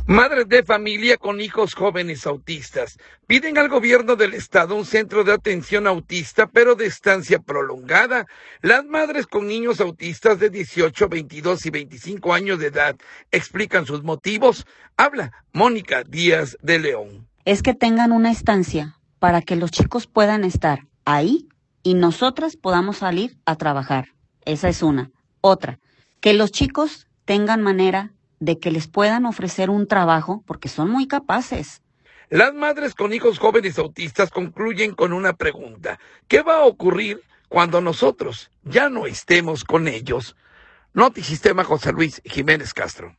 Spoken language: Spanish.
Madres de familia con hijos jóvenes autistas piden al gobierno del estado un centro de atención autista, pero de estancia prolongada. Las madres con niños autistas de 18, 22 y 25 años de edad explican sus motivos. Habla Mónica Díaz de León. Es que tengan una estancia para que los chicos puedan estar ahí y nosotras podamos salir a trabajar. Esa es una. Otra, que los chicos tengan manera de que les puedan ofrecer un trabajo porque son muy capaces. Las madres con hijos jóvenes autistas concluyen con una pregunta. ¿Qué va a ocurrir cuando nosotros ya no estemos con ellos? Notisistema José Luis Jiménez Castro.